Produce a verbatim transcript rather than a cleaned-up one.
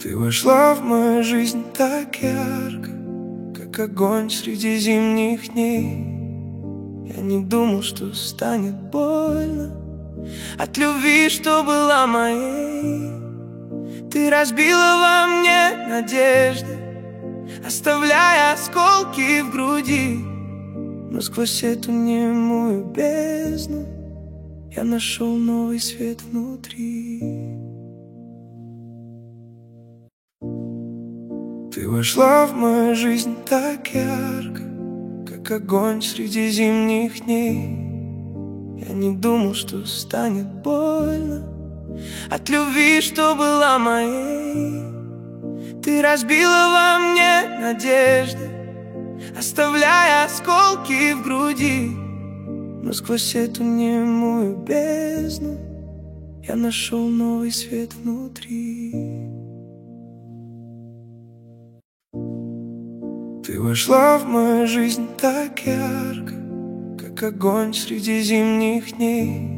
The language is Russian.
Ты вошла в мою жизнь так ярко, как огонь среди зимних дней. Я не думал, что станет больно от любви, что была моей. Ты разбила во мне надежды, оставляя осколки в груди. Но сквозь эту немую бездну я нашел новый свет внутри. Ты вошла в мою жизнь так ярко, как огонь среди зимних дней. Я не думал, что станет больно от любви, что была моей. Ты разбила во мне надежды, оставляя осколки в груди. Но сквозь эту немую бездну я нашел новый свет внутри. Ты вошла в мою жизнь так ярко, как огонь среди зимних дней.